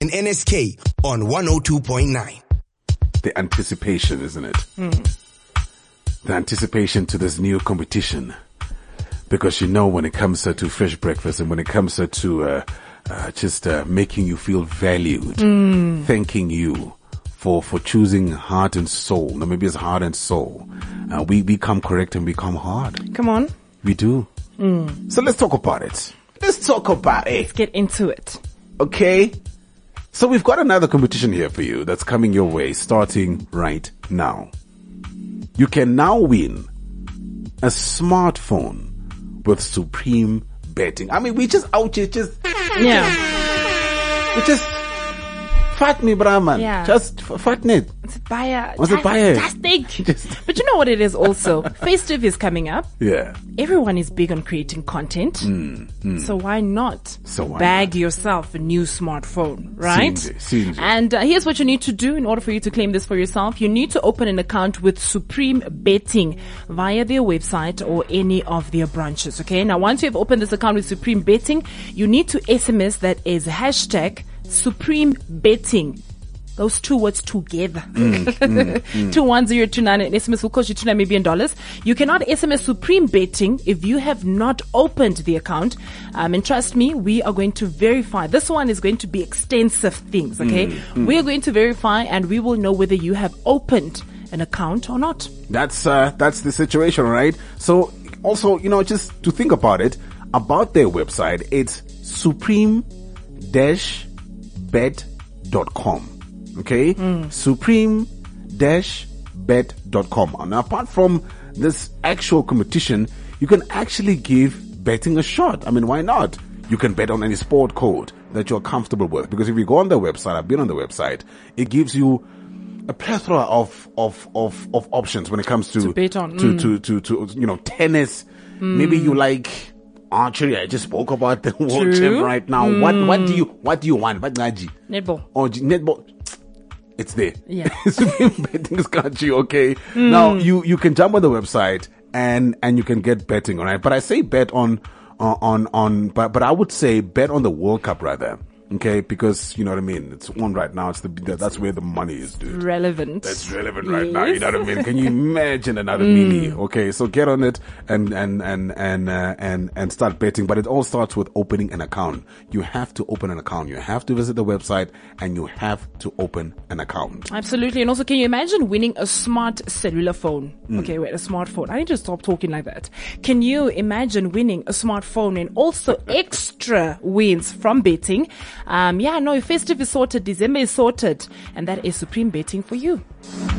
and NSK on 102.9. The anticipation, isn't it? The anticipation to this new competition. Because when it comes to fresh breakfast and when it comes to just making you feel valued, thanking you for choosing heart and soul. Now maybe it's heart and soul. We become correct and become hard. Come on. We do. So let's talk about it. Let's get into it. Okay. So we've got another competition here for you that's coming your way starting right now. You can now win a smartphone with Supreme Betting. I mean, we just out here we just fat me, Brahman. Yeah. Just fat it. It's buyer. Fantastic. But you know what it is also? Festive is coming up. Yeah. Everyone is big on creating content. So why not bag yourself a new smartphone, right? Sinje. And here's what you need to do in order for you to claim this for yourself. You need to open an account with Supreme Betting via their website or any of their branches, okay? Now, once you have opened this account with Supreme Betting, you need to SMS that is hashtag Supreme Betting. Those two words together. 21029 and SMS will cost you $2 million. You cannot SMS Supreme Betting if you have not opened the account. And trust me, we are going to verify. This one is going to be extensive things, okay? We are going to verify and we will know whether you have opened an account or not. That's the situation, right? So also, just to think about it, about their website, it's supreme-bet.com. Okay? Supreme-bet.com. And apart from this actual competition, you can actually give betting a shot. I mean, why not? You can bet on any sport code that you're comfortable with. Because if you go on their website, I've been on the website, it gives you a plethora of options when it comes to bet on. to tennis. Maybe you like archery. I just spoke about the world champ right now. What do you want? What netball. Oh, netball. It's there. Yeah. Betting's got you, okay? Now, you can jump on the website and you can get betting, all right? But I say bet but I would say bet on the World Cup rather. Okay, because you know what I mean. It's on right now. That's where the money is, dude. Relevant. That's relevant right now. You know what I mean. Can you imagine another mini? Okay, so get on it and start betting. But it all starts with opening an account. You have to open an account. You have to visit the website and you have to open an account. Absolutely. And also, can you imagine winning a smart cellular phone? Okay, wait, a smartphone. I need to stop talking like that. Can you imagine winning a smartphone and also extra wins from betting? Festive is sorted, December is sorted, and that is Supreme Betting for you.